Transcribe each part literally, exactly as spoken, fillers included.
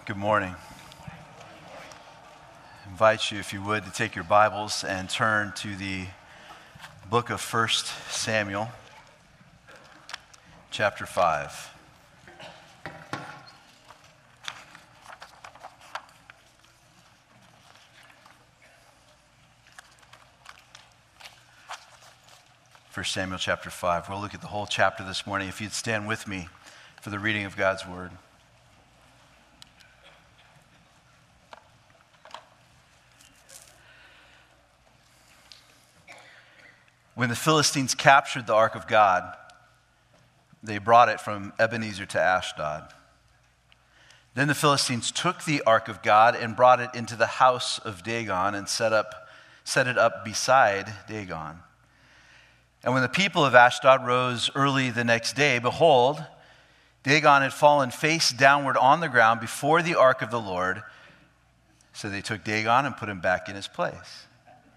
Good morning. I invite you, if you would, to take your Bibles and turn to the book of First Samuel, chapter five. First Samuel chapter five. We'll look at the whole chapter this morning. If you'd stand with me for the reading of God's word. When the Philistines captured the ark of God, they brought it from Ebenezer to Ashdod. Then the Philistines took the ark of God and brought it into the house of Dagon and set up, set it up beside Dagon. And when the people of Ashdod rose early the next day, behold, Dagon had fallen face downward on the ground before the ark of the Lord. So they took Dagon and put him back in his place.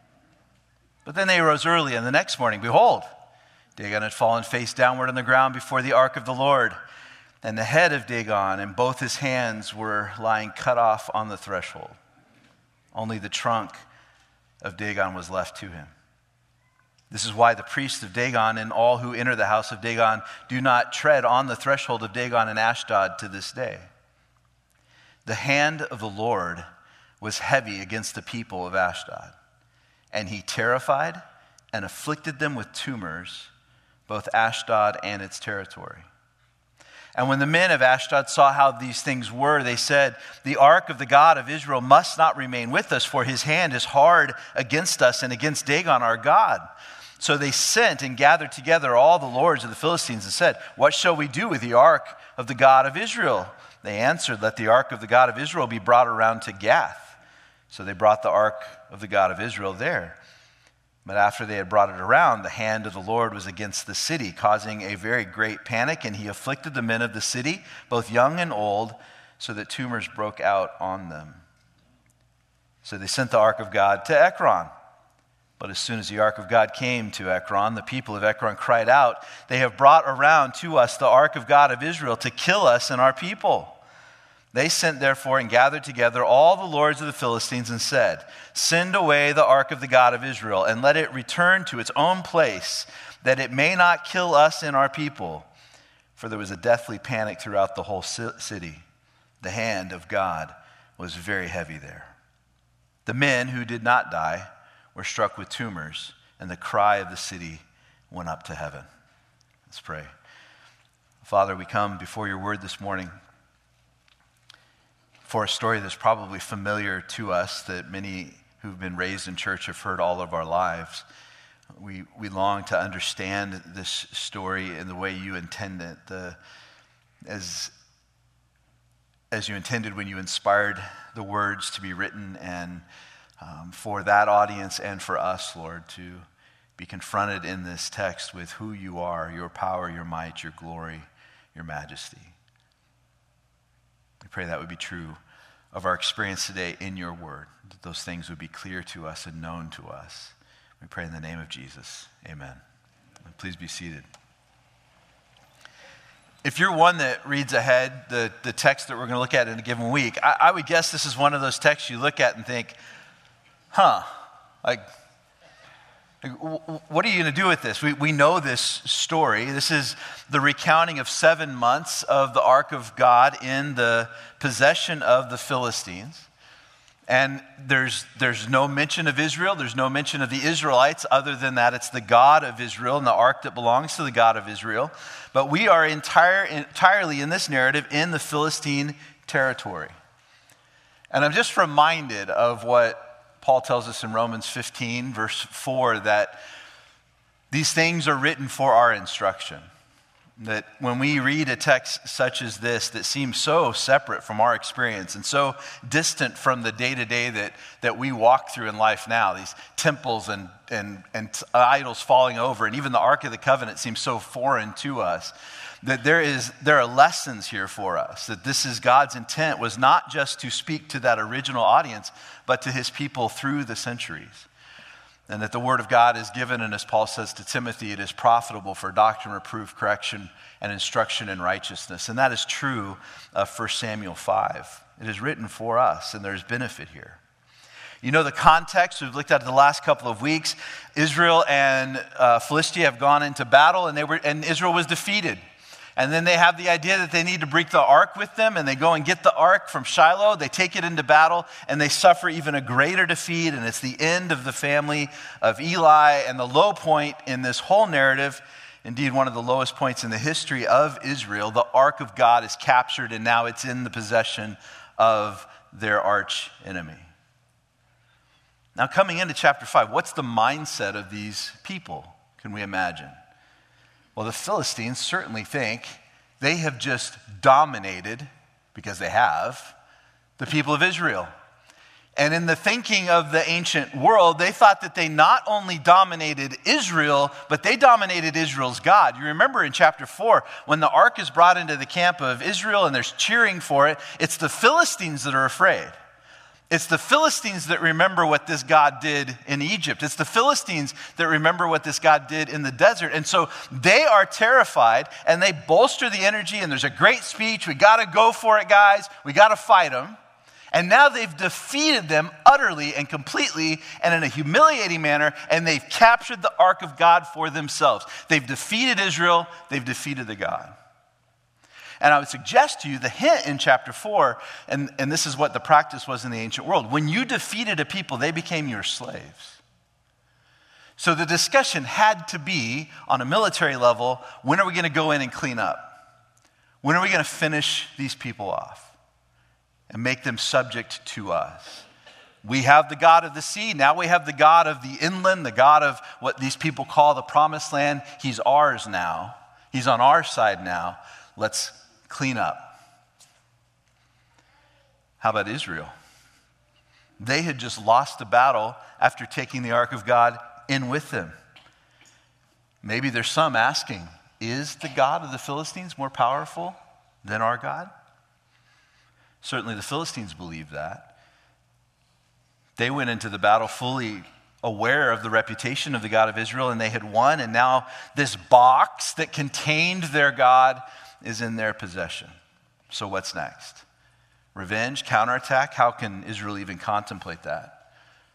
But then they arose early, and the next morning, behold, Dagon had fallen face downward on the ground before the ark of the Lord. And the head of Dagon and both his hands were lying cut off on the threshold. Only the trunk of Dagon was left to him. This is why the priests of Dagon and all who enter the house of Dagon do not tread on the threshold of Dagon and Ashdod to this day. The hand of the Lord was heavy against the people of Ashdod. And he terrified and afflicted them with tumors, both Ashdod and its territory. And when the men of Ashdod saw how these things were, they said, "The ark of the God of Israel must not remain with us, for his hand is hard against us and against Dagon our God." So they sent and gathered together all the lords of the Philistines and said, "What shall we do with the ark of the God of Israel?" They answered, "Let the ark of the God of Israel be brought around to Gath." So they brought the ark of the God of Israel there. But after they had brought it around, the hand of the Lord was against the city, causing a very great panic, and he afflicted the men of the city, both young and old, so that tumors broke out on them. So they sent the ark of God to Ekron. But as soon as the ark of God came to Ekron, the people of Ekron cried out, "They have brought around to us the ark of God of Israel to kill us and our people." They sent therefore and gathered together all the lords of the Philistines and said, "Send away the ark of the God of Israel and let it return to its own place, that it may not kill us and our people." For there was a deathly panic throughout the whole city. The hand of God was very heavy there. The men who did not die were struck with tumors, and the cry of the city went up to heaven. Let's pray. Father, we come before your word this morning for a story that's probably familiar to us, that many who've been raised in church have heard all of our lives. We we long to understand this story in the way you intend it, the, as, as you intended when you inspired the words to be written, and um, for that audience and for us, Lord, to be confronted in this text with who you are, your power, your might, your glory, your majesty. We pray that would be true of our experience today in your word, that those things would be clear to us and known to us. We pray in the name of Jesus. Amen. And please be seated. If you're one that reads ahead the, the text that we're going to look at in a given week, I, I would guess this is one of those texts you look at and think, huh, like, what are you going to do with this? We we know this story. This is the recounting of seven months of the ark of God in the possession of the Philistines. And there's there's no mention of Israel. There's no mention of the Israelites other than that it's the God of Israel and the ark that belongs to the God of Israel. But we are entire, entirely in this narrative in the Philistine territory. And I'm just reminded of what Paul tells us in Romans fifteen, verse four, that these things are written for our instruction. That when we read a text such as this that seems so separate from our experience and so distant from the day-to-day that, that we walk through in life now, these temples and, and, and idols falling over, and even the Ark of the Covenant seems so foreign to us, that there is there are lessons here for us, that this is God's intent was not just to speak to that original audience, but to his people through the centuries. and that the word of God is given, and as Paul says to Timothy, it is profitable for doctrine, reproof, correction, and instruction in righteousness. And that is true of First Samuel five. It is written for us, and there's benefit here. You know the context we've looked at the last couple of weeks. Israel and uh, Philistia have gone into battle, and they were, and Israel was defeated. And then they have the idea that they need to bring the ark with them, and they go and get the ark from Shiloh. They take it into battle, and they suffer even a greater defeat, and it's the end of the family of Eli. And the low point in this whole narrative, indeed one of the lowest points in the history of Israel, the ark of God is captured, and now it's in the possession of their arch enemy. Now, coming into chapter five, what's the mindset of these people? Can we imagine? Well, the Philistines certainly think they have just dominated, because they have, the people of Israel. And in the thinking of the ancient world, they thought that they not only dominated Israel, but they dominated Israel's God. You remember in chapter four, when the ark is brought into the camp of Israel and there's cheering for it, it's the Philistines that are afraid. It's the Philistines that remember what this God did in Egypt. It's the Philistines that remember what this God did in the desert. And so they are terrified, and they bolster the energy, and there's a great speech. We got to go for it, guys. We got to fight them. And now they've defeated them utterly and completely and in a humiliating manner, and they've captured the ark of God for themselves. They've defeated Israel. They've defeated the God. And I would suggest to you the hint in chapter four, and, and this is what the practice was in the ancient world. When you defeated a people, they became your slaves. So the discussion had to be, on a military level, when are we going to go in and clean up? When are we going to finish these people off and make them subject to us? We have the God of the sea. Now we have the God of the inland, the God of what these people call the promised land. He's ours now. He's on our side now. Let's clean up. How about Israel? They had just lost the battle after taking the ark of God in with them. Maybe there's some asking, is the God of the Philistines more powerful than our God? Certainly the Philistines believed that. They went into the battle fully aware of the reputation of the God of Israel, and they had won, and now this box that contained their God is in their possession. So what's next? Revenge, counterattack? How can Israel even contemplate that?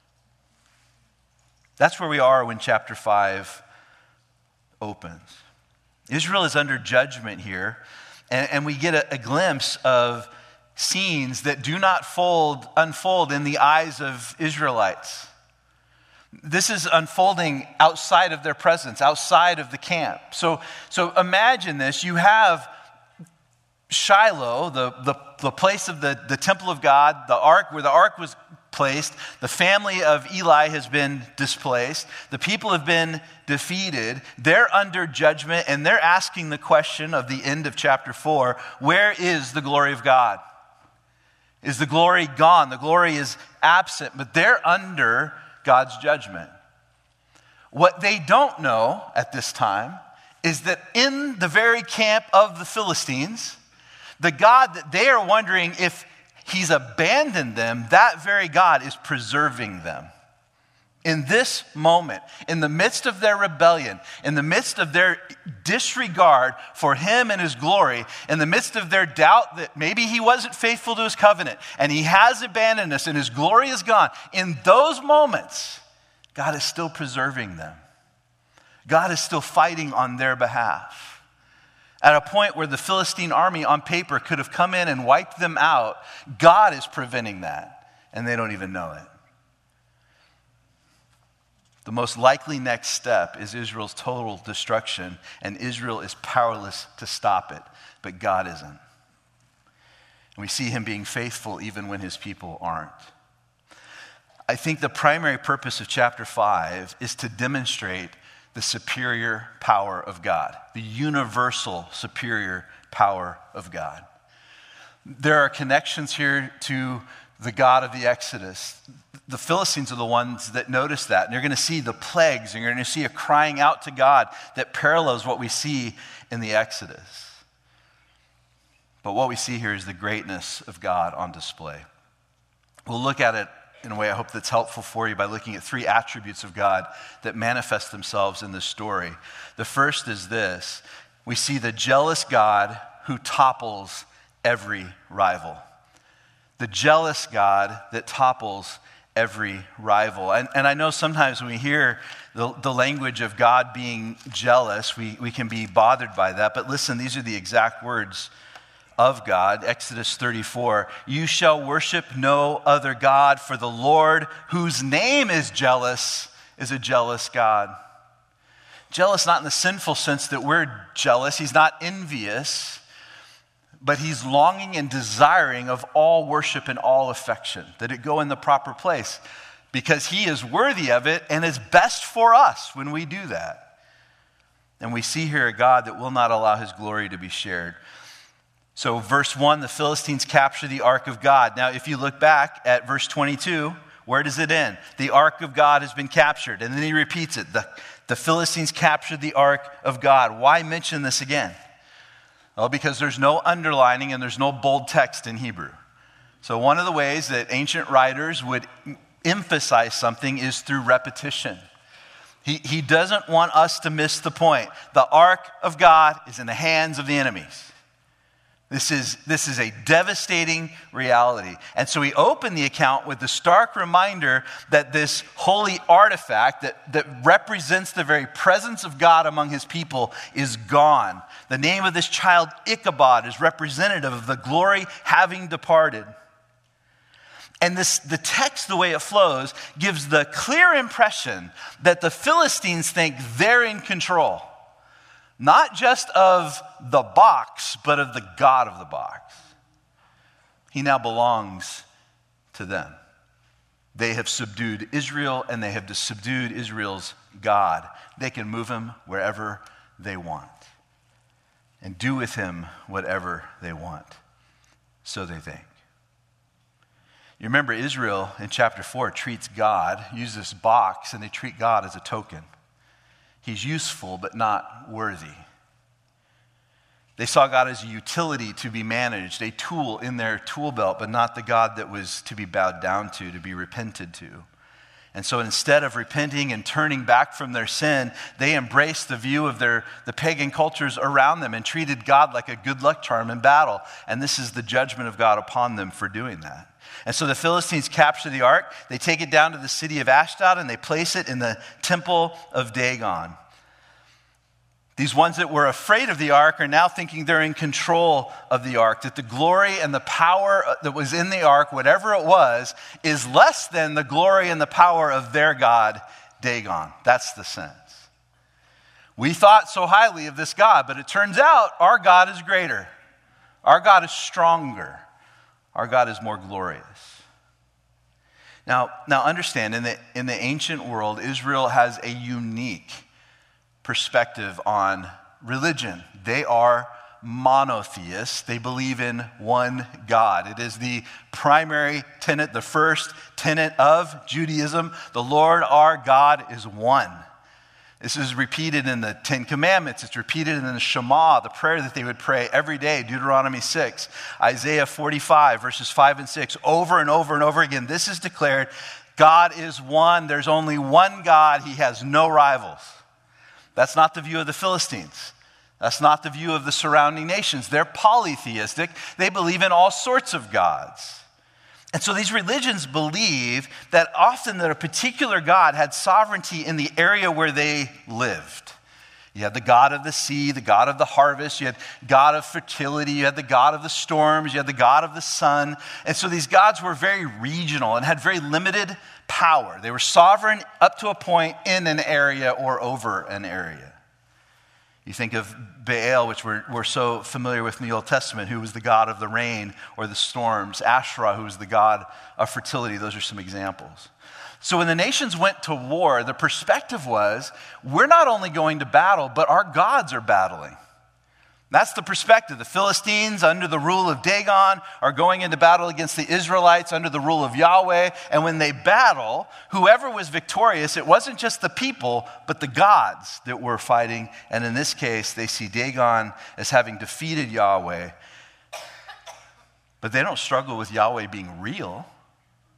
That's where we are when chapter five opens. Israel is under judgment here, and, and we get a, a glimpse of scenes that do not fold, unfold in the eyes of Israelites. This is unfolding outside of their presence, outside of the camp. So, so imagine this. You have Shiloh, the, the, the place of the, the temple of God, the ark, where the ark was placed. The family of Eli has been displaced. The people have been defeated. They're under judgment, and they're asking the question of the end of chapter four, where is the glory of God? Is the glory gone? The glory is absent, but they're under God's judgment. What they don't know at this time is that in the very camp of the Philistines, the God that they are wondering if he's abandoned them, that very God is preserving them. In this moment, in the midst of their rebellion, in the midst of their disregard for him and his glory, in the midst of their doubt that maybe he wasn't faithful to his covenant and he has abandoned us and his glory is gone, in those moments, God is still preserving them. God is still fighting on their behalf. At a point where the Philistine army on paper could have come in and wiped them out, God is preventing that, and they don't even know it. The most likely next step is Israel's total destruction, and Israel is powerless to stop it, but God isn't. And we see him being faithful even when his people aren't. I think the primary purpose of chapter five is to demonstrate the superior power of God, the universal superior power of God. There are connections here to the God of the Exodus. The Philistines are the ones that notice that. And you're going to see the plagues, and you're going to see a crying out to God that parallels what we see in the Exodus. But what we see here is the greatness of God on display. We'll look at it in a way I hope that's helpful for you by looking at three attributes of God that manifest themselves in this story. The first is this: we see the jealous God who topples every rival. The jealous God that topples every rival. And, and I know sometimes when we hear the, the language of God being jealous, we, we can be bothered by that. But listen, these are the exact words of God. Exodus thirty-four, you shall worship no other God, for the Lord, whose name is jealous, is a jealous God. Jealous not in the sinful sense that we're jealous. He's not envious, but he's longing and desiring of all worship and all affection, that it go in the proper place, because he is worthy of it and is best for us when we do that. And we see here a God that will not allow his glory to be shared. So verse one, the Philistines capture the ark of God. Now, if you look back at verse twenty-two, where does it end? The ark of God has been captured. And then he repeats it. The, the Philistines captured the ark of God. Why mention this again? Well, because there's no underlining and there's no bold text in Hebrew. So one of the ways that ancient writers would emphasize something is through repetition. He, he doesn't want us to miss the point. The ark of God is in the hands of the enemies. This is, this is a devastating reality. And so we open the account with the stark reminder that this holy artifact that, that represents the very presence of God among his people is gone. The name of this child, Ichabod, is representative of the glory having departed. And this, the text, the way it flows, gives the clear impression that the Philistines think they're in control. Not just of the box, but of the God of the box. He now belongs to them. They have subdued Israel, and they have subdued Israel's God. They can move him wherever they want and do with him whatever they want. So they think. You remember Israel in chapter four treats God, use this box, and they treat God as a token. He's useful, but not worthy. They saw God as a utility to be managed, a tool in their tool belt, but not the God that was to be bowed down to, to be repented to. And so instead of repenting and turning back from their sin, they embraced the view of their the pagan cultures around them and treated God like a good luck charm in battle. And this is the judgment of God upon them for doing that. And so the Philistines capture the ark, they take it down to the city of Ashdod, and they place it in the temple of Dagon. These ones that were afraid of the ark are now thinking they're in control of the ark, that the glory and the power that was in the ark, whatever it was, is less than the glory and the power of their God, Dagon. That's the sense. We thought so highly of this God, but it turns out our God is greater. Our God is stronger. Our God is more glorious. Now, now understand, in the, in the ancient world, Israel has a unique perspective on religion. They are monotheists. They believe in one God. It is the primary tenet, the first tenet of Judaism. The Lord our God is one. This is repeated in the Ten Commandments. It's repeated in the Shema, the prayer that they would pray every day, Deuteronomy six, Isaiah forty-five, verses five and six, over and over and over again. This is declared, God is one. There's only one God. He has no rivals. That's not the view of the Philistines. That's not the view of the surrounding nations. They're polytheistic. They believe in all sorts of gods. And so these religions believe that often that a particular God had sovereignty in the area where they lived. You had the God of the sea, the God of the harvest, you had God of fertility, you had the God of the storms, you had the God of the sun. And so these gods were very regional and had very limited power. They were sovereign up to a point in an area or over an area. You think of Baal, which we're, we're so familiar with in the Old Testament, who was the god of the rain or the storms. Asherah, who was the god of fertility. Those are some examples. So when the nations went to war, the perspective was, we're not only going to battle, but our gods are battling. That's the perspective. The Philistines, under the rule of Dagon, are going into battle against the Israelites under the rule of Yahweh. And when they battle, whoever was victorious, it wasn't just the people, but the gods that were fighting. And in this case, they see Dagon as having defeated Yahweh. But they don't struggle with Yahweh being real.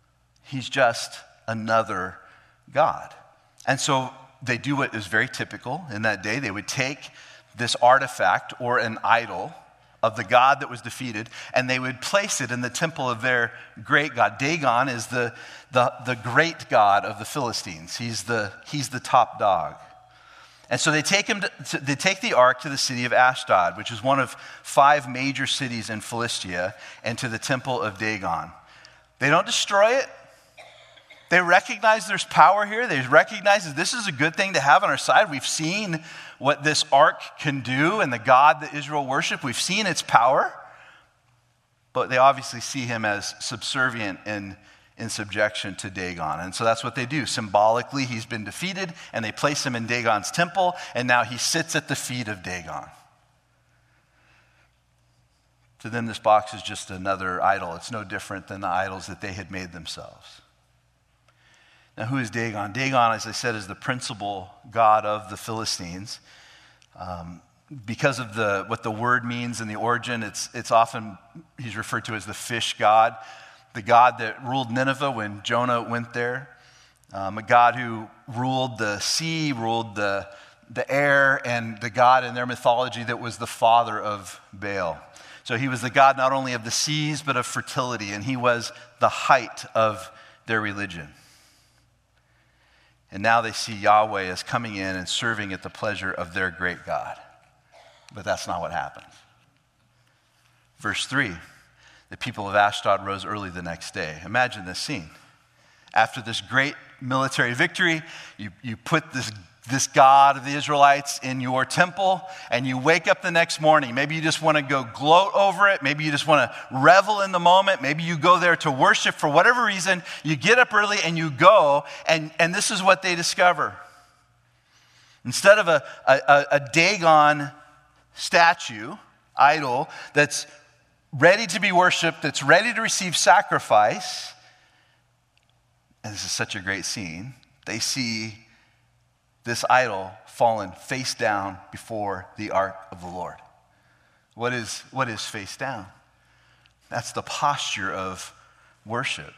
He's just another God. And so they do what is very typical in that day. They would take this artifact or an idol of the god that was defeated, and they would place it in the temple of their great god. Dagon is the, the, the great god of the Philistines. He's the, he's the top dog. And so they take him to, they take the ark to the city of Ashdod, which is one of five major cities in Philistia, and to the temple of Dagon. They don't destroy it. They recognize there's power here. They recognize that this is a good thing to have on our side. We've seen what this ark can do and the God that Israel worshiped. We've seen its power. But they obviously see him as subservient and in subjection to Dagon. And so that's what they do. Symbolically, he's been defeated, and they place him in Dagon's temple, and now he sits at the feet of Dagon. To them, this box is just another idol. It's no different than the idols that they had made themselves. Now, who is Dagon? Dagon, as I said, is the principal god of the Philistines. Um, because of the what the word means in the origin, it's, it's often, he's referred to as the fish god, the god that ruled Nineveh when Jonah went there, um, a god who ruled the sea, ruled the, the air, and the god in their mythology that was the father of Baal. So he was the god not only of the seas, but of fertility, and he was the height of their religion. And now they see Yahweh as coming in and serving at the pleasure of their great God. But that's not what happens. Verse three, the people of Ashdod rose early the next day. Imagine this scene. After this great military victory, you, you put this, this God of the Israelites in your temple, and you wake up the next morning. Maybe you just want to go gloat over it. Maybe you just want to revel in the moment. Maybe you go there to worship for whatever reason. You get up early and you go, and, and this is what they discover. Instead of a, a, a Dagon statue, idol, that's ready to be worshiped, that's ready to receive sacrifice, and this is such a great scene, they see this idol fallen face down before the ark of the Lord. What is, what is face down? That's the posture of worship.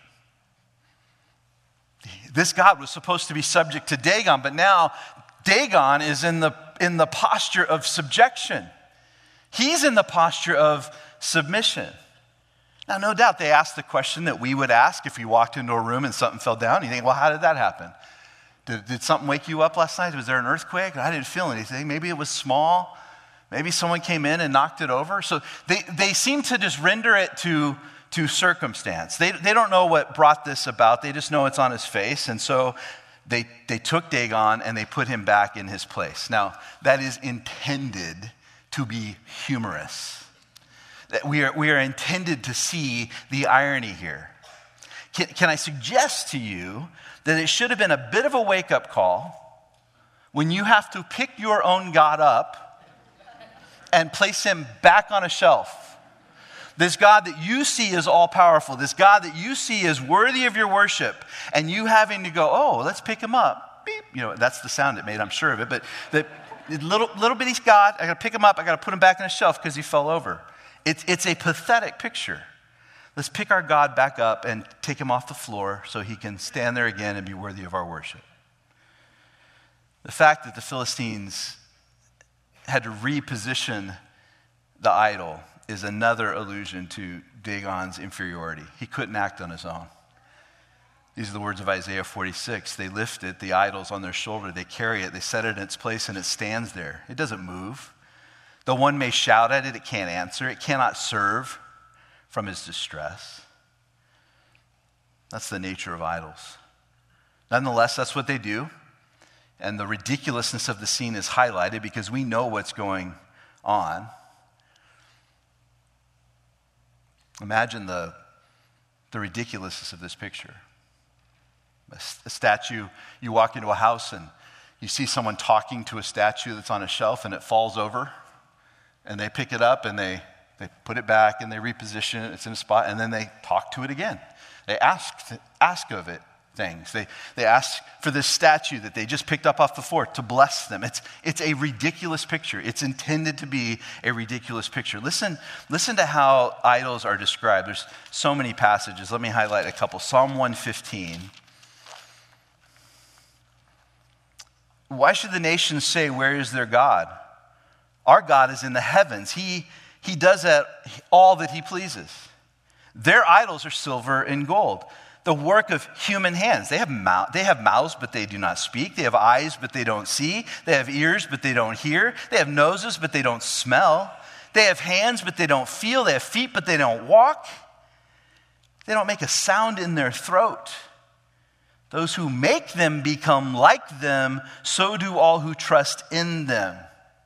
This God was supposed to be subject to Dagon, but now Dagon is in the, in the posture of subjection. He's in the posture of submission. Now, no doubt they asked the question that we would ask if you walked into a room and something fell down. You think, well, how did that happen? Did, did something wake you up last night? Was there an earthquake? I didn't feel anything. Maybe it was small. Maybe someone came in and knocked it over. So they, they seem to just render it to, to circumstance. They, they don't know what brought this about. They just know it's on his face. And so they, they took Dagon and they put him back in his place. Now, that is intended to be humorous. We are, we are intended to see the irony here. Can, can I suggest to you that it should have been a bit of a wake-up call when you have to pick your own God up and place him back on a shelf. This God that you see as all-powerful, this God that you see as worthy of your worship, and you having to go, oh, let's pick him up. Beep. You know, that's the sound it made, I'm sure of it, but the little, little bitty God, I got to pick him up, I got to put him back on a shelf because he fell over. It's, it's a pathetic picture. Let's pick our God back up and take him off the floor so he can stand there again and be worthy of our worship. The fact that the Philistines had to reposition the idol is another allusion to Dagon's inferiority. He couldn't act on his own. These are the words of Isaiah forty-six. They lift it, the idols on their shoulder, they carry it, they set it in its place, and it stands there. It doesn't move. Though one may shout at it, it can't answer. It cannot serve from his distress. That's the nature of idols. Nonetheless, that's what they do. And the ridiculousness of the scene is highlighted because we know what's going on. Imagine the, the ridiculousness of this picture. A, a statue, you walk into a house and you see someone talking to a statue that's on a shelf and it falls over. And they pick it up and they, they put it back and they reposition it. It's in a spot and then they talk to it again. They ask, ask of it things. They, they ask for this statue that they just picked up off the floor to bless them. It's, it's a ridiculous picture. It's intended to be a ridiculous picture. Listen, listen to how idols are described. There's so many passages. Let me highlight a couple. Psalm one fifteen. Why should the nations say, where is their God? Our God is in the heavens. He, he does that, all that he pleases. Their idols are silver and gold, the work of human hands. They have, mouth, they have mouths, but they do not speak. They have eyes, but they don't see. They have ears, but they don't hear. They have noses, but they don't smell. They have hands, but they don't feel. They have feet, but they don't walk. They don't make a sound in their throat. Those who make them become like them, so do all who trust in them.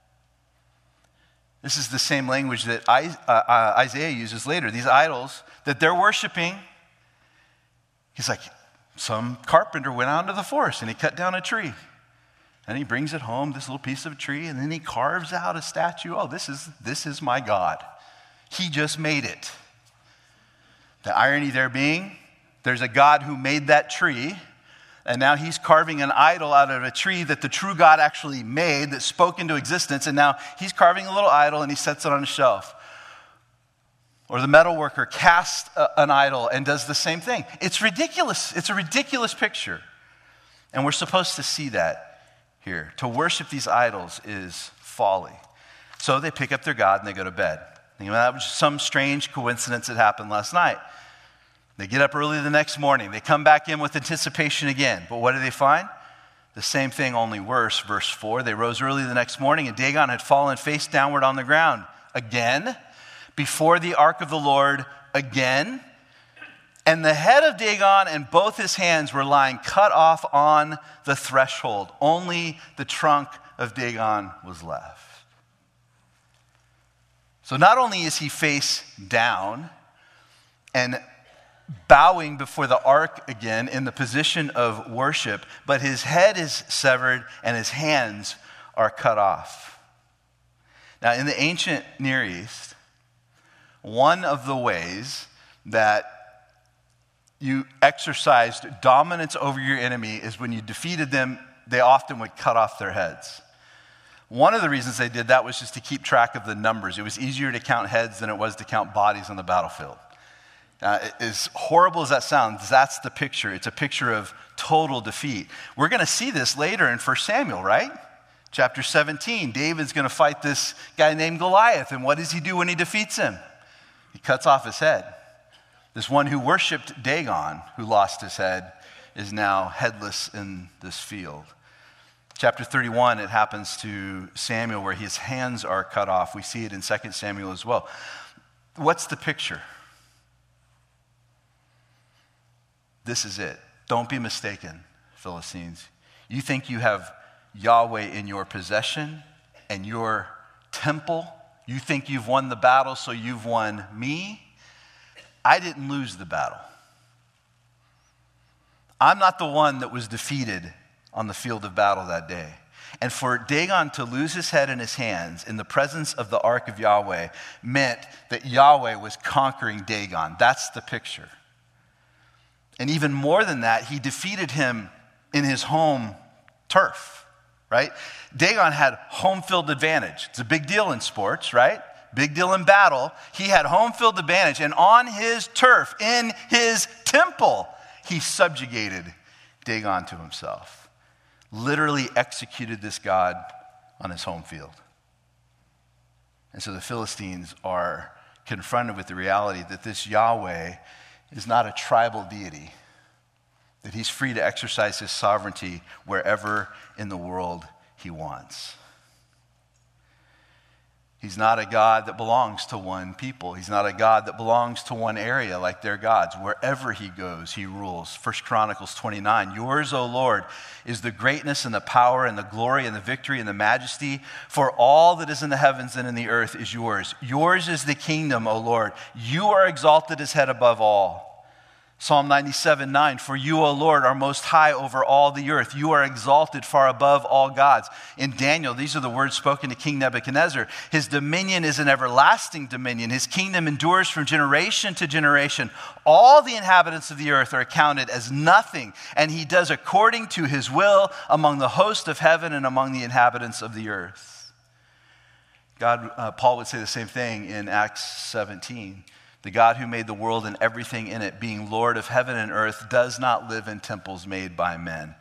This is the same language that Isaiah uses later. These idols that they're worshiping, he's like, some carpenter went out into the forest and he cut down a tree. And he brings it home, this little piece of a tree, and then he carves out a statue. Oh, this is, this is my God. He just made it. The irony there being, there's a God who made that tree, and now he's carving an idol out of a tree that the true God actually made, that spoke into existence, and now he's carving a little idol and he sets it on a shelf. Or the metal worker casts a, an idol and does the same thing. It's ridiculous. It's a ridiculous picture. And we're supposed to see that here. To worship these idols is folly. So they pick up their God and they go to bed. You know, that was some strange coincidence that happened last night. They get up early the next morning. They come back in with anticipation again. But what do they find? The same thing, only worse. Verse four, they rose early the next morning, and Dagon had fallen face downward on the ground again, before the ark of the Lord again. And the head of Dagon and both his hands were lying cut off on the threshold. Only the trunk of Dagon was left. So not only is he face down and bowing before the ark again in the position of worship, but his head is severed and his hands are cut off. Now, in the ancient Near East, one of the ways that you exercised dominance over your enemy is when you defeated them, they often would cut off their heads. One of the reasons they did that was just to keep track of the numbers. It was easier to count heads than it was to count bodies on the battlefield. Uh, as horrible as that sounds, that's the picture. It's a picture of total defeat. We're going to see this later in First Samuel, right? Chapter seventeen, David's going to fight this guy named Goliath. And what does he do when he defeats him? He cuts off his head. This one who worshipped Dagon, who lost his head, is now headless in this field. Chapter thirty-one, it happens to Samuel where his hands are cut off. We see it in Second Samuel as well. What's the picture? This is it. Don't be mistaken, Philistines. You think you have Yahweh in your possession and your temple. You think you've won the battle, so you've won me. I didn't lose the battle. I'm not the one that was defeated on the field of battle that day. And for Dagon to lose his head in his hands in the presence of the ark of Yahweh meant that Yahweh was conquering Dagon. That's the picture. And even more than that, he defeated him in his home turf, right? Dagon had home field advantage. It's a big deal in sports, right? Big deal in battle. He had home field advantage. And on his turf, in his temple, he subjugated Dagon to himself. Literally executed this god on his home field. And so the Philistines are confronted with the reality that this Yahweh is not a tribal deity, that he's free to exercise his sovereignty wherever in the world he wants. He's not a God that belongs to one people. He's not a God that belongs to one area like their gods. Wherever he goes, he rules. First Chronicles twenty-nine, yours, O Lord, is the greatness and the power and the glory and the victory and the majesty. For all that is in the heavens and in the earth is yours. Yours is the kingdom, O Lord. You are exalted as head above all. Psalm ninety-seven nine, for you, O Lord, are most high over all the earth. You are exalted far above all gods. In Daniel, these are the words spoken to King Nebuchadnezzar. His dominion is an everlasting dominion. His kingdom endures from generation to generation. All the inhabitants of the earth are accounted as nothing, and he does according to his will among the host of heaven and among the inhabitants of the earth. God, uh, Paul would say the same thing in Acts seventeen. The God who made the world and everything in it, being Lord of heaven and earth, does not live in temples made by men.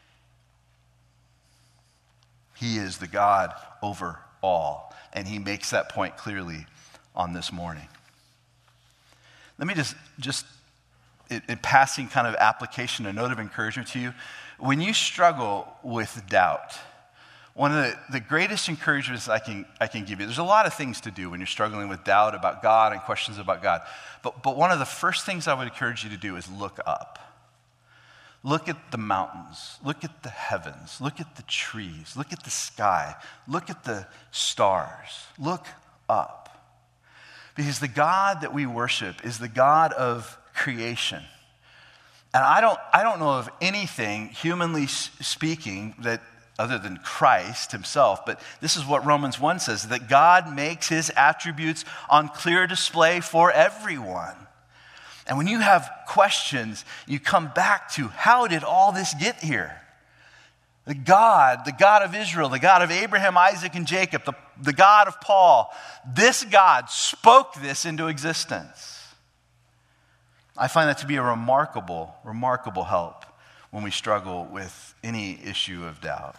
He is the God over all, and he makes that point clearly on this morning. Let me just, just in, in passing kind of application, a note of encouragement to you. When you struggle with doubt, one of the, the greatest encouragements I can, I can give you, there's a lot of things to do when you're struggling with doubt about God and questions about God. But, but one of the first things I would encourage you to do is look up. Look at the mountains. Look at the heavens. Look at the trees. Look at the sky. Look at the stars. Look up. Because the God that we worship is the God of creation. And I don't, I don't know of anything, humanly speaking, that other than Christ himself, but this is what Romans one says, that God makes his attributes on clear display for everyone. And when you have questions, you come back to, how did all this get here? The God, the God of Israel, the God of Abraham, Isaac, and Jacob, the, the God of Paul, this God spoke this into existence. I find that to be a remarkable, remarkable help when we struggle with any issue of doubt.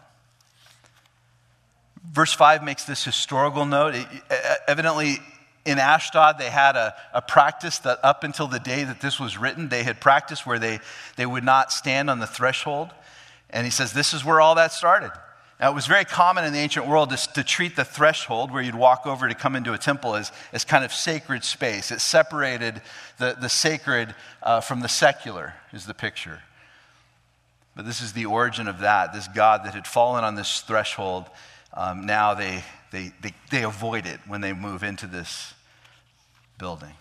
Verse five makes this historical note. It, evidently, in Ashdod, they had a, a practice that up until the day that this was written, they had practiced where they, they would not stand on the threshold. And he says this is where all that started. Now, it was very common in the ancient world to, to treat the threshold where you'd walk over to come into a temple as, as kind of sacred space. It separated the, the sacred uh, from the secular, is the picture. But this is the origin of that, this God that had fallen on this threshold. Um, now they, they, they, they avoid it when they move into this building.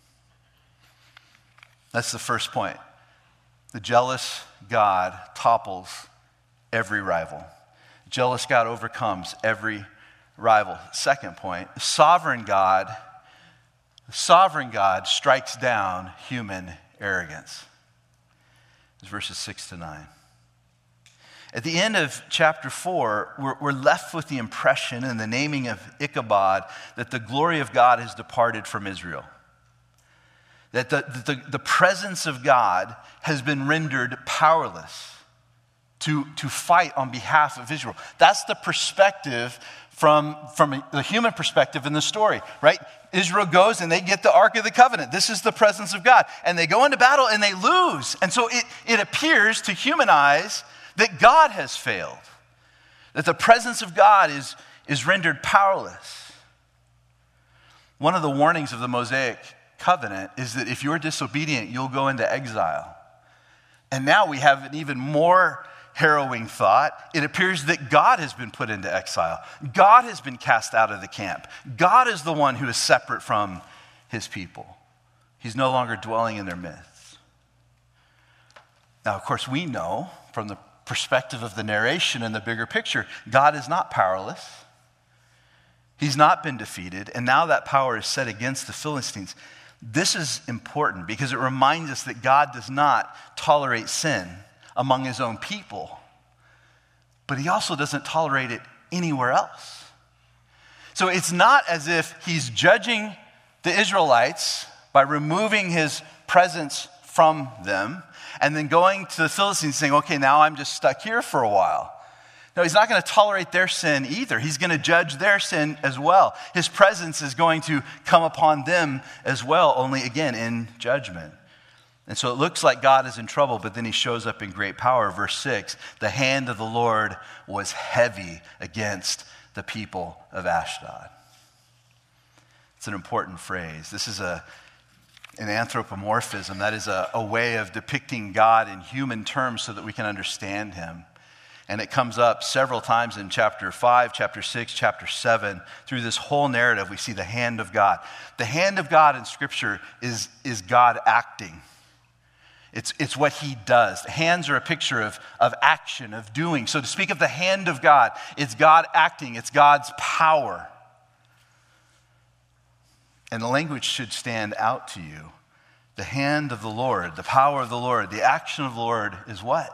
That's the first point. The jealous God topples every rival. Jealous God overcomes every rival. Second point, sovereign God, sovereign God strikes down human arrogance. It's verses six to nine. At the end of chapter four, we're, we're left with the impression and the naming of Ichabod that the glory of God has departed from Israel. That the, the, the presence of God has been rendered powerless to, to fight on behalf of Israel. That's the perspective from, from the human perspective in the story, right? Israel goes and they get the Ark of the Covenant. This is the presence of God. And they go into battle and they lose. And so it, it appears to human eyes that God has failed, that the presence of God is, is rendered powerless. One of the warnings of the Mosaic covenant is that if you're disobedient, you'll go into exile. And now we have an even more harrowing thought. It appears that God has been put into exile. God has been cast out of the camp. God is the one who is separate from his people. He's no longer dwelling in their midst. Now, of course, we know from the perspective of the narration and the bigger picture, God is not powerless. He's not been defeated, and now that power is set against the Philistines. This is important because it reminds us that God does not tolerate sin among his own people, but he also doesn't tolerate it anywhere else. So it's not as if he's judging the Israelites by removing his presence from them and then going to the Philistines saying, okay, now I'm just stuck here for a while. No, he's not going to tolerate their sin either. He's going to judge their sin as well. His presence is going to come upon them as well, only again in judgment. And so it looks like God is in trouble, but then he shows up in great power. Verse six, the hand of the Lord was heavy against the people of Ashdod. It's an important phrase. This is a an anthropomorphism. That is a, a way of depicting God in human terms so that we can understand him. And it comes up several times in chapter five, chapter six, chapter seven. Through this whole narrative, we see the hand of God. The hand of God in Scripture is, is God acting. It's, it's what he does. The hands are a picture of, of action, of doing. So to speak of the hand of God, it's God acting. It's God's power. And the language should stand out to you. The hand of the Lord, the power of the Lord, the action of the Lord is what?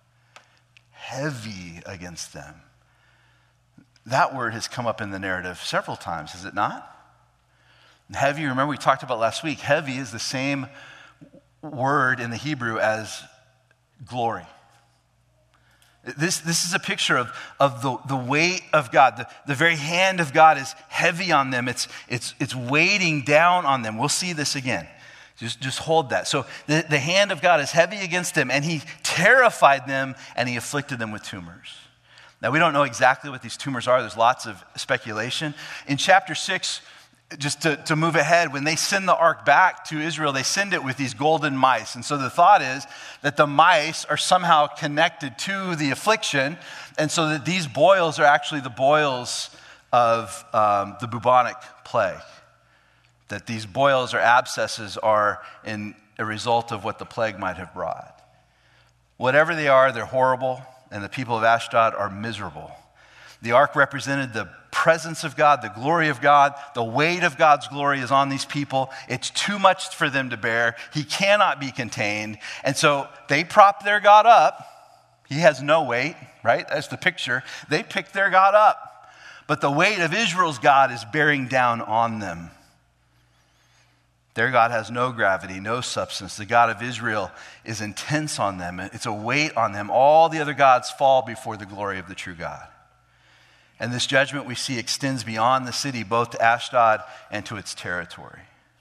Heavy against them. That word has come up in the narrative several times, has it not? Heavy, remember we talked about last week, heavy is the same word in the Hebrew as glory. This, this is a picture of, of the, the weight of God. The, the very hand of God is heavy on them. It's, it's, it's weighting down on them. We'll see this again. Just, just hold that. So the, the hand of God is heavy against them, and he terrified them, and he afflicted them with tumors. Now, we don't know exactly what these tumors are. There's lots of speculation. In chapter six, just to, to move ahead, when they send the ark back to Israel, they send it with these golden mice. And so the thought is that the mice are somehow connected to the affliction, and so that these boils are actually the boils of um, the bubonic plague. That these boils or abscesses are in a result of what the plague might have brought. Whatever they are, they're horrible, and the people of Ashdod are miserable. The ark represented the presence of God, the glory of God. The weight of God's glory is on these people. It's too much for them to bear. He cannot be contained. And so they prop their God up. He has no weight, right? That's the picture. They pick their God up. But the weight of Israel's God is bearing down on them. Their God has no gravity, no substance. The God of Israel is intense on them. It's a weight on them. All the other gods fall before the glory of the true God. And this judgment we see extends beyond the city, both to Ashdod and to its territory.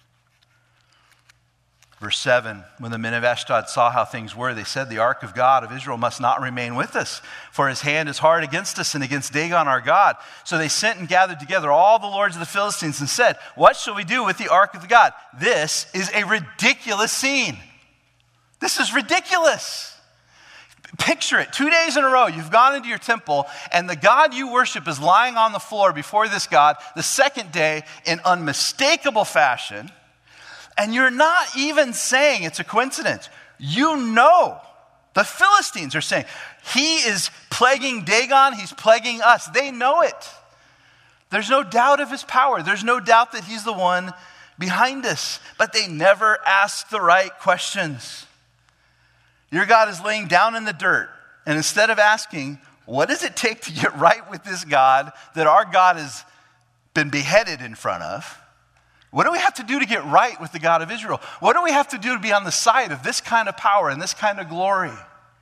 Verse seven, when the men of Ashdod saw how things were, they said, the ark of God of Israel must not remain with us, for his hand is hard against us and against Dagon our God. So they sent and gathered together all the lords of the Philistines and said, what shall we do with the ark of God? This is a ridiculous scene. This is ridiculous. Picture it. Two days in a row, you've gone into your temple, and the God you worship is lying on the floor before this God. The second day, in unmistakable fashion, and you're not even saying it's a coincidence. You know, the Philistines are saying, he is plaguing Dagon, he's plaguing us. They know it. There's no doubt of his power. There's no doubt that he's the one behind us. But they never ask the right questions. Your God is laying down in the dirt, and instead of asking, what does it take to get right with this God that our God has been beheaded in front of? What do we have to do to get right with the God of Israel? What do we have to do to be on the side of this kind of power and this kind of glory?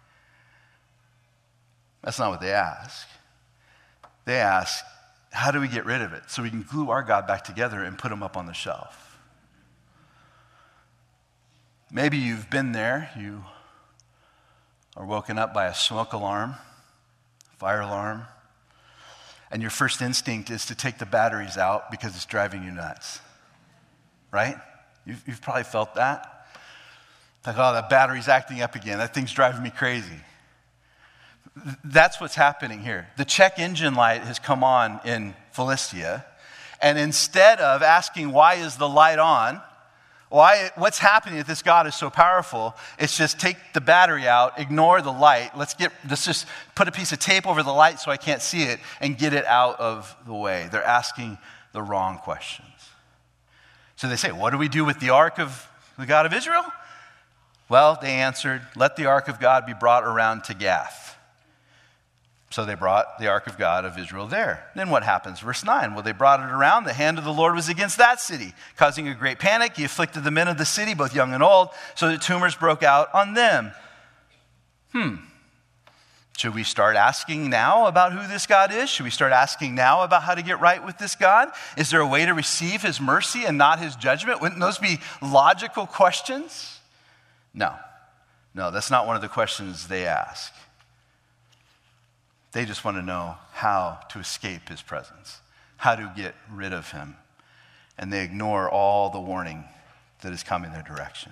That's not what they ask. They ask, how do we get rid of it so we can glue our God back together and put him up on the shelf? Maybe you've been there. You are woken up by a smoke alarm, fire alarm, and your first instinct is to take the batteries out because it's driving you nuts. Right? You've, you've probably felt that. Like, oh, that battery's acting up again. That thing's driving me crazy. That's what's happening here. The check engine light has come on in Philistia, and instead of asking, why is the light on? Why, what's happening if this God is so powerful? It's just take the battery out, ignore the light. Let's get, let's just put a piece of tape over the light so I can't see it and get it out of the way. They're asking the wrong questions. So they say, what do we do with the ark of the God of Israel? Well, they answered, let the ark of God be brought around to Gath. So they brought the ark of God of Israel there. Then what happens? Verse nine, well, they brought it around. The hand of the Lord was against that city, causing a great panic. He afflicted the men of the city, both young and old, so that tumors broke out on them. Hmm. Should we start asking now about who this God is? Should we start asking now about how to get right with this God? Is there a way to receive his mercy and not his judgment? Wouldn't those be logical questions? No. No, that's not one of the questions they ask. They just want to know how to escape his presence, how to get rid of him. And they ignore all the warning that is coming their direction.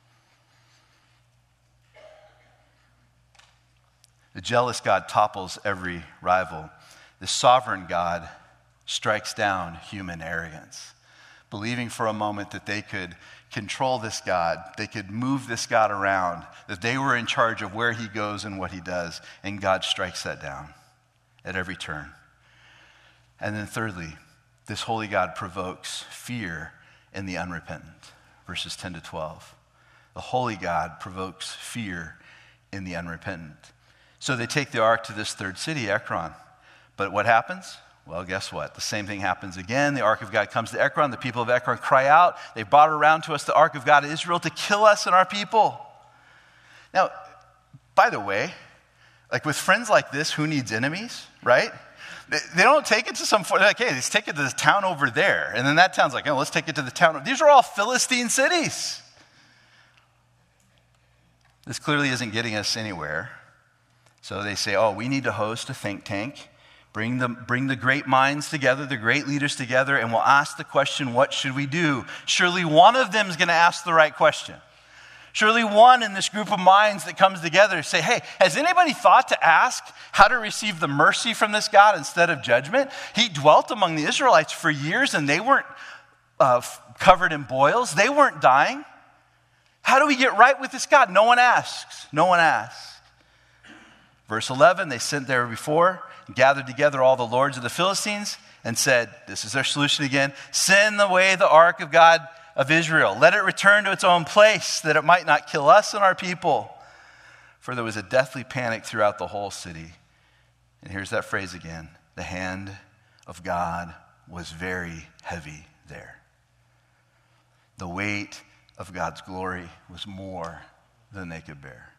The jealous God topples every rival. The sovereign God strikes down human arrogance. believing for a moment that they could control this God, they could move this God around, that they were in charge of where he goes and what he does, and God strikes that down at every turn. And then thirdly, this holy God provokes fear in the unrepentant, verses ten to twelve. The holy God provokes fear in the unrepentant. So they take the ark to this third city, Ekron. But what happens? Well, guess what? The same thing happens again. The ark of God comes to Ekron. The people of Ekron cry out. They brought around to us the ark of God of Israel to kill us and our people. Now, by the way, like with friends like this, who needs enemies, right? They, they don't take it to some, they're like, hey, let's take it to the town over there. And then that town's like, oh, let's take it to the town. These are all Philistine cities. This clearly isn't getting us anywhere. So they say, oh, we need to host a think tank. Bring the, bring the great minds together, the great leaders together, and we'll ask the question, what should we do? Surely one of them is going to ask the right question. Surely one in this group of minds that comes together say, hey, has anybody thought to ask how to receive the mercy from this God instead of judgment? He dwelt among the Israelites for years and they weren't uh, covered in boils. They weren't dying. How do we get right with this God? No one asks. No one asks. Verse eleven, they sent there before, gathered together all the lords of the Philistines and said, this is their solution again, send away the ark of God of Israel. Let it return to its own place that it might not kill us and our people. For there was a deathly panic throughout the whole city. And here's that phrase again. The hand of God was very heavy there. The weight of God's glory was more than they could bear.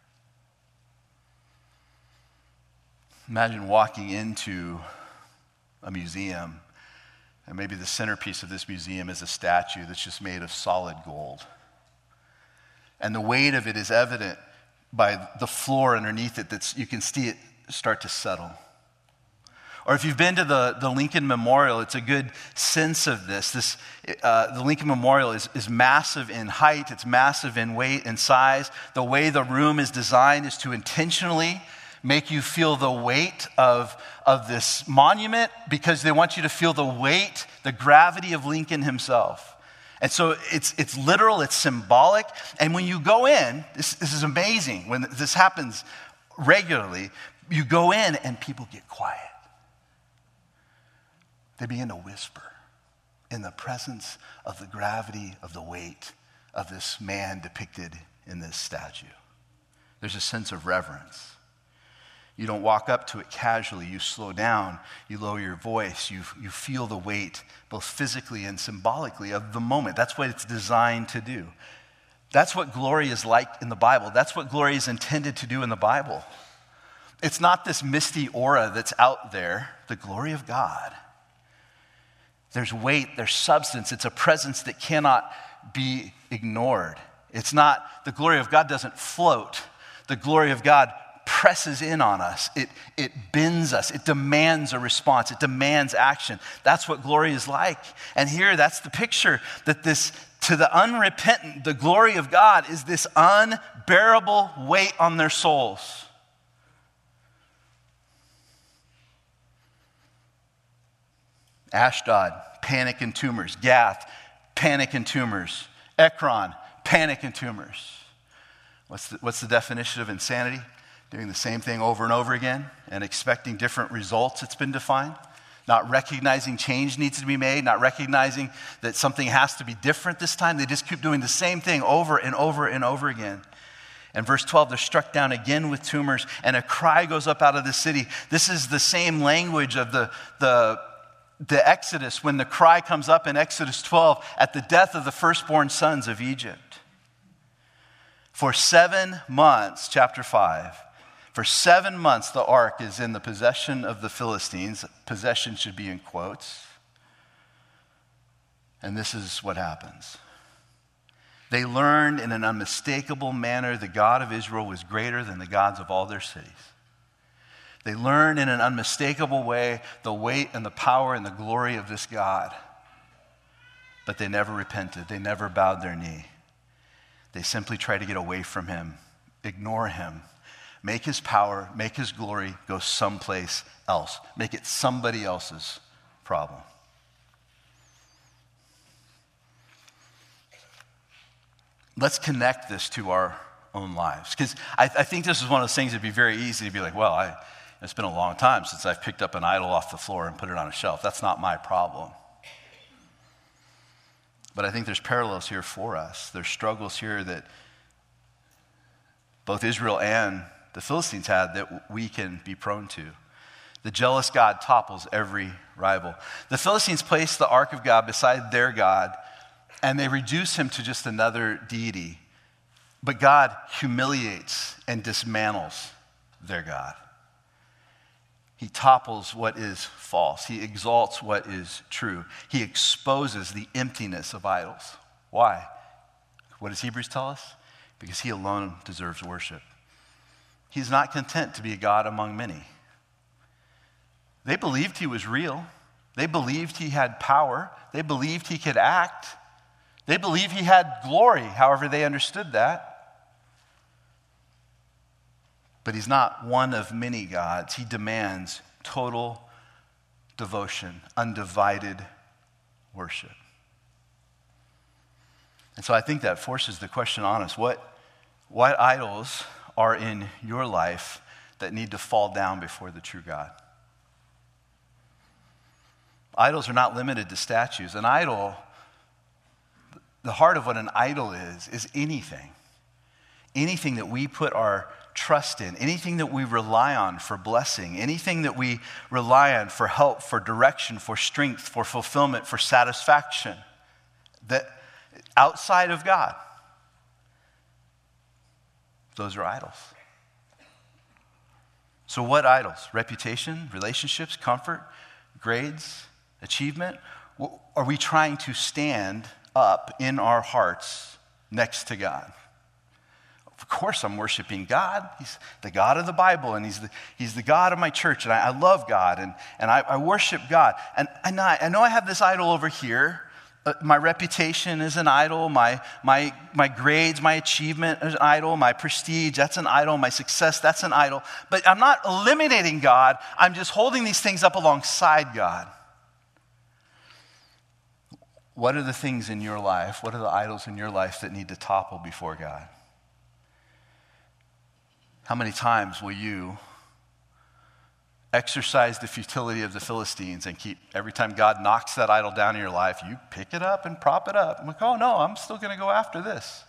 Imagine walking into a museum, and maybe the centerpiece of this museum is a statue that's just made of solid gold. And the weight of it is evident by the floor underneath it. That's, you can see it start to settle. Or if you've been to the, the Lincoln Memorial, it's a good sense of this. This uh, the Lincoln Memorial is, is massive in height, it's massive in weight and size. The way the room is designed is to intentionally make you feel the weight of, of this monument because they want you to feel the weight, the gravity of Lincoln himself. And so it's it's literal, it's symbolic. And when you go in, this, this is amazing. When this happens regularly, you go in and people get quiet. They begin to whisper in the presence of the gravity of the weight of this man depicted in this statue. There's a sense of reverence. You don't walk up to it casually. You slow down. You lower your voice. You, you feel the weight, both physically and symbolically, of the moment. That's what it's designed to do. That's what glory is like in the Bible. That's what glory is intended to do in the Bible. It's not this misty aura that's out there. The glory of God. There's weight. There's substance. It's a presence that cannot be ignored. It's not, the glory of God doesn't float. The glory of God presses in on us. It, it bends us. It demands a response. It demands action. That's what glory is like. And here, that's the picture, that this, to the unrepentant, the glory of God is this unbearable weight on their souls. Ashdod, panic and tumors. Gath, panic and tumors. Ekron, panic and tumors. What's the, what's the definition of insanity? Doing the same thing over and over again and expecting different results, it's been defined. Not recognizing change needs to be made, not recognizing that something has to be different this time. They just keep doing the same thing over and over and over again. And verse twelve, they're struck down again with tumors, and a cry goes up out of the city. This is the same language of the, the, the Exodus, when the cry comes up in Exodus twelve at the death of the firstborn sons of Egypt. For seven months, chapter five, for seven months, the ark is in the possession of the Philistines. Possession should be in quotes. And this is what happens. They learned in an unmistakable manner the God of Israel was greater than the gods of all their cities. They learned in an unmistakable way the weight and the power and the glory of this God. But they never repented. They never bowed their knee. They simply tried to get away from him, ignore him. Make his power, make his glory go someplace else. Make it somebody else's problem. let's connect this to our own lives. Because I, I think this is one of those things that'd be very easy to be like, well, I, it's been a long time since I've picked up an idol off the floor and put it on a shelf. That's not my problem. But I think there's parallels here for us. There's struggles here that both Israel and the Philistines had that we can be prone to. The jealous God topples every rival. The Philistines place the ark of God beside their God, and they reduce him to just another deity. But God humiliates and dismantles their God. He topples what is false. He exalts what is true. He exposes the emptiness of idols. Why? What does Hebrews tell us? Because he alone deserves worship. He's not content to be a God among many. They believed he was real. They believed he had power. They believed he could act. They believed he had glory, however they understood that. But he's not one of many gods. He demands total devotion, undivided worship. And so I think that forces the question on us, what, what idols are in your life that need to fall down before the true God? Idols are not limited to statues. An idol, the heart of what an idol is, is anything. Anything that we put our trust in, anything that we rely on for blessing, anything that we rely on for help, for direction, for strength, for fulfillment, for satisfaction, that outside of God, those are idols. So what idols? Reputation, relationships, comfort, grades, achievement? Are we trying to stand up in our hearts next to God? Of course I'm worshiping God. He's the God of the Bible, and he's the, he's the God of my church, and I, I love God, and, and I, I worship God. And, and I, I know I have this idol over here. Uh, my reputation is an idol. My, my, my grades, my achievement is an idol. My prestige, that's an idol. My success, that's an idol. But I'm not eliminating God. I'm just holding these things up alongside God. What are the things in your life? What are the idols in your life that need to topple before God? How many times will you exercise the futility of the Philistines and keep, every time God knocks that idol down in your life, you pick it up and prop it up? I'm like, oh no, I'm still going to go after this.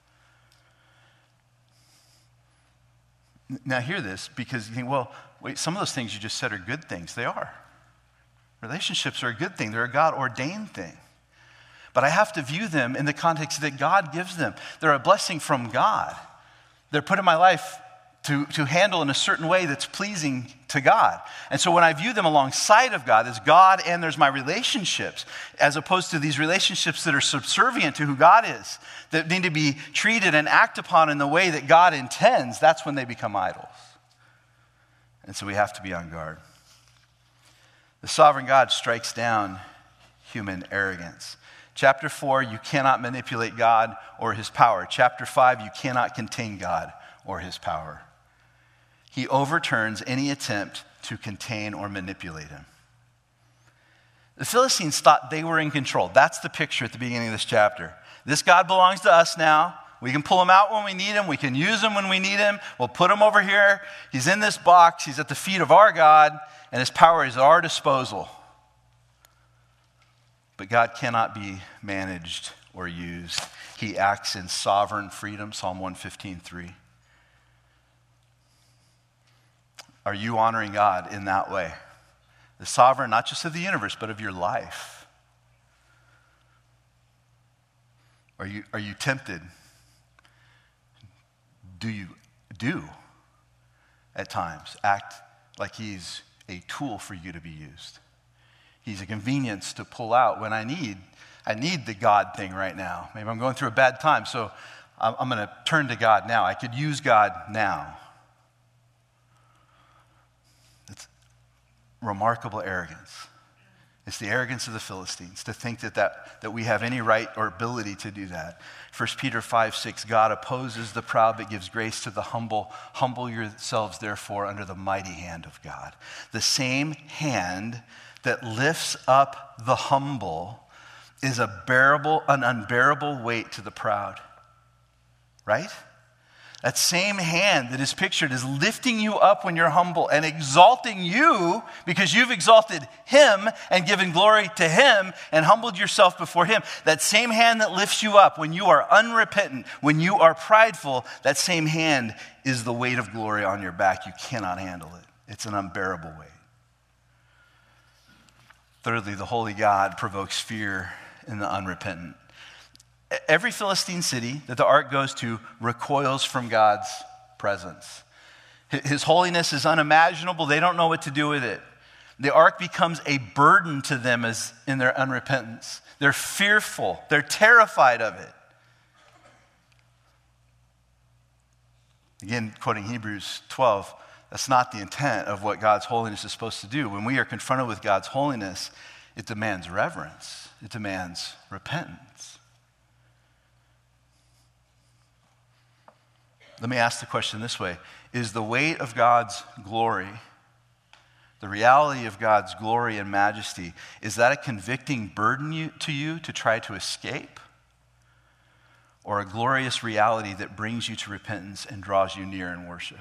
Now hear this, because you think, well, wait, some of those things you just said are good things. They are. Relationships are a good thing. They're a God-ordained thing. But I have to view them in the context that God gives them. They're a blessing from God. They're put in my life to, to handle in a certain way that's pleasing to God. And so when I view them alongside of God, there's God and there's my relationships, as opposed to these relationships that are subservient to who God is, that need to be treated and acted upon in the way that God intends. That's when they become idols. And so we have to be on guard. The sovereign God strikes down human arrogance. Chapter four, you cannot manipulate God or his power. Chapter five, you cannot contain God or his power. He overturns any attempt to contain or manipulate him. The Philistines thought they were in control. That's the picture at the beginning of this chapter. This God belongs to us now. We can pull him out when we need him. We can use him when we need him. We'll put him over here. He's in this box. He's at the feet of our God, and his power is at our disposal. But God cannot be managed or used. He acts in sovereign freedom, Psalm one fifteen, three. Are you honoring God in that way? The sovereign, not just of the universe, but of your life. Are you, are you tempted? Do you do at times act like he's a tool for you to be used? He's a convenience to pull out when I need, I need the God thing right now. Maybe I'm going through a bad time, so I'm, I'm going to turn to God now. I could use God now. It's remarkable arrogance. It's the arrogance of the Philistines to think that, that, that we have any right or ability to do that. First Peter five, six, God opposes the proud but gives grace to the humble. Humble yourselves, therefore, under the mighty hand of God. The same hand that lifts up the humble is a bearable, an unbearable weight to the proud. right? That same hand that is pictured is lifting you up when you're humble and exalting you because you've exalted him and given glory to him and humbled yourself before him. That same hand that lifts you up when you are unrepentant, when you are prideful, that same hand is the weight of glory on your back. You cannot handle it. It's an unbearable weight. Thirdly, the holy God provokes fear in the unrepentant. Every Philistine city that the ark goes to recoils from God's presence. His holiness is unimaginable. They don't know what to do with it. The ark becomes a burden to them as in their unrepentance. They're fearful. They're terrified of it. Again, quoting Hebrews twelve, that's not the intent of what God's holiness is supposed to do. When we are confronted with God's holiness, it demands reverence. It demands repentance. Let me ask the question this way. Is the weight of God's glory, the reality of God's glory and majesty, is that a convicting burden you, to you to try to escape? Or a glorious reality that brings you to repentance and draws you near in worship?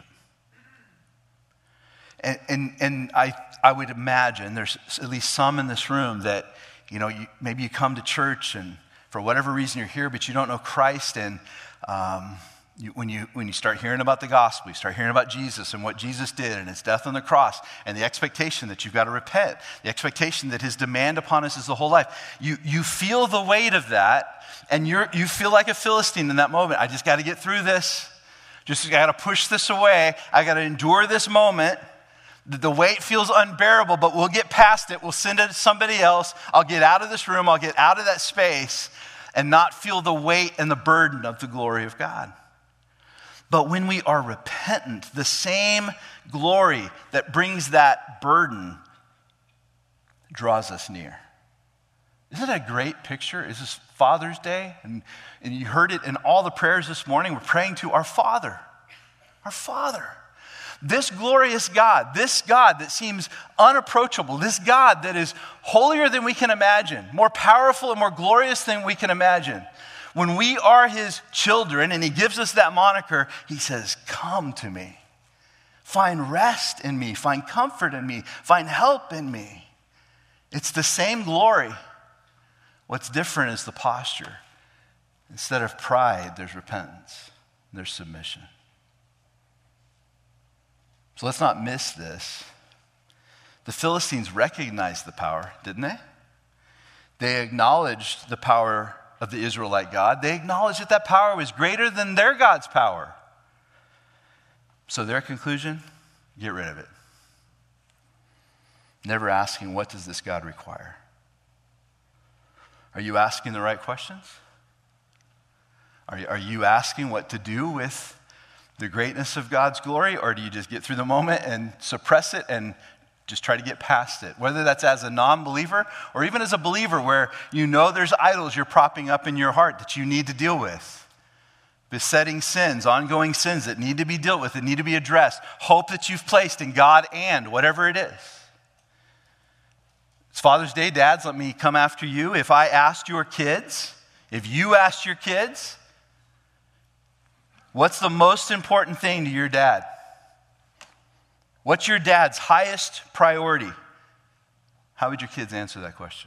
And, and, and I, I would imagine there's at least some in this room that, you know, you, maybe you come to church and for whatever reason you're here, but you don't know Christ. And um, you, when, you, when you start hearing about the gospel, you start hearing about Jesus and what Jesus did and his death on the cross and the expectation that you've got to repent, the expectation that his demand upon us is the whole life. You, you feel the weight of that and you're, you feel like a Philistine in that moment. I just got to get through this. Just got to push this away. I got to endure this moment. The weight feels unbearable, but we'll get past it. We'll send it to somebody else. I'll get out of this room. I'll get out of that space and not feel the weight and the burden of the glory of God. But when we are repentant, the same glory that brings that burden draws us near. Isn't that a great picture? Is this Father's Day? And, and you heard it in all the prayers this morning. We're praying to our Father. Our Father. This glorious God, this God that seems unapproachable, this God that is holier than we can imagine, more powerful and more glorious than we can imagine. When we are his children and he gives us that moniker, he says, come to me. Find rest in me. Find comfort in me. Find help in me. It's the same glory. What's different is the posture. Instead of pride, there's repentance. There's submission. So let's not miss this. The Philistines recognized the power, didn't they? They acknowledged the power of the Israelite God. They acknowledged that that power was greater than their God's power. So their conclusion, get rid of it. Never asking, what does this God require? Are you asking the right questions? Are you, are you asking what to do with the greatness of God's glory, or do you just get through the moment and suppress it and just try to get past it? Whether that's as a non-believer or even as a believer where you know there's idols you're propping up in your heart that you need to deal with. Besetting sins, ongoing sins that need to be dealt with, that need to be addressed. Hope that you've placed in God and whatever it is. It's Father's Day, dads, let me come after you. If I asked your kids, if you asked your kids, what's the most important thing to your dad? What's your dad's highest priority? How would your kids answer that question?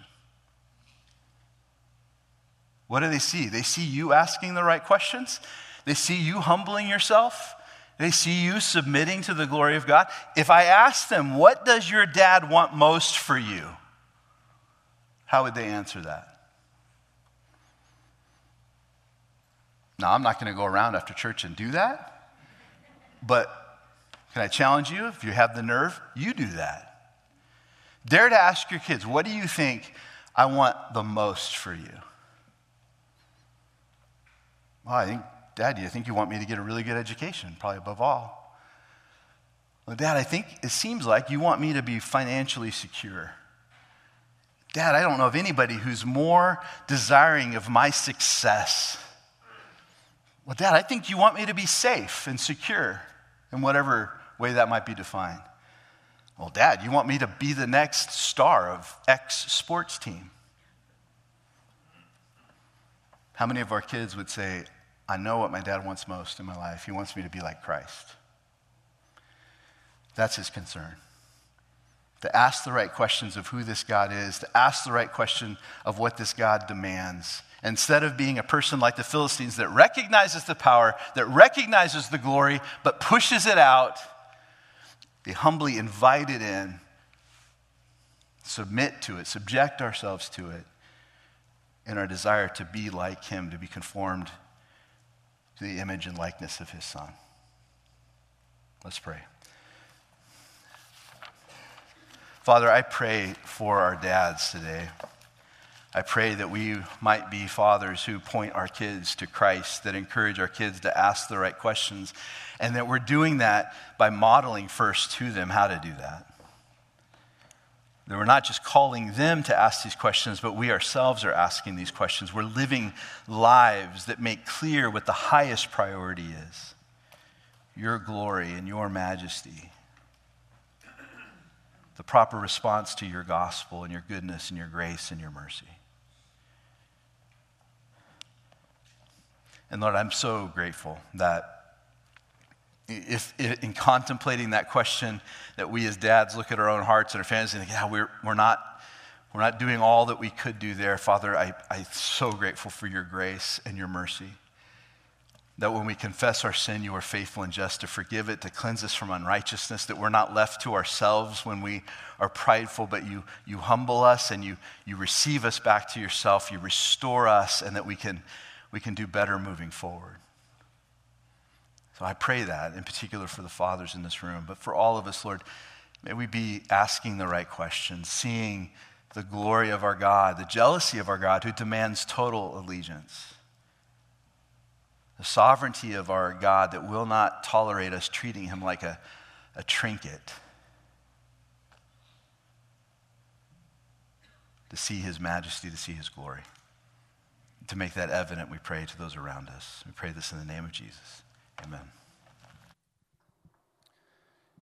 What do they see? They see you asking the right questions. They see you humbling yourself. They see you submitting to the glory of God. If I ask them, what does your dad want most for you? How would they answer that? Now, I'm not going to go around after church and do that, but can I challenge you? If you have the nerve, you do that. Dare to ask your kids, what do you think I want the most for you? Well, I think, Dad, do you think you want me to get a really good education? Probably above all. Well, Dad, I think it seems like you want me to be financially secure. Dad, I don't know of anybody who's more desiring of my success. Well, Dad, I think you want me to be safe and secure in whatever way that might be defined. Well, Dad, you want me to be the next star of X sports team. How many of our kids would say, I know what my dad wants most in my life. He wants me to be like Christ. That's his concern. To ask the right questions of who this God is, to ask the right question of what this God demands. Instead of being a person like the Philistines that recognizes the power, that recognizes the glory, but pushes it out, they humbly invite it in, submit to it, subject ourselves to it, in our desire to be like him, to be conformed to the image and likeness of his Son. Let's pray. Father, I pray for our dads today. I pray that we might be fathers who point our kids to Christ, that encourage our kids to ask the right questions, and that we're doing that by modeling first to them how to do that. That we're not just calling them to ask these questions, but we ourselves are asking these questions. We're living lives that make clear what the highest priority is: your glory and your majesty. The proper response to your gospel and your goodness and your grace and your mercy. And Lord, I'm so grateful that if, if in contemplating that question, that we as dads look at our own hearts and our families and think, yeah, we're, we're, not, we're not doing all that we could do there. Father, I, I'm so grateful for your grace and your mercy. That when we confess our sin, you are faithful and just to forgive it, to cleanse us from unrighteousness, that we're not left to ourselves when we are prideful, but you, you humble us and you, you receive us back to yourself, you restore us, and that we can, we can do better moving forward. So I pray that, in particular for the fathers in this room, but for all of us, Lord, may we be asking the right questions, seeing the glory of our God, the jealousy of our God who demands total allegiance. The sovereignty of our God that will not tolerate us treating him like a, a trinket. To see his majesty, to see his glory. To make that evident, we pray to those around us. We pray this in the name of Jesus. Amen.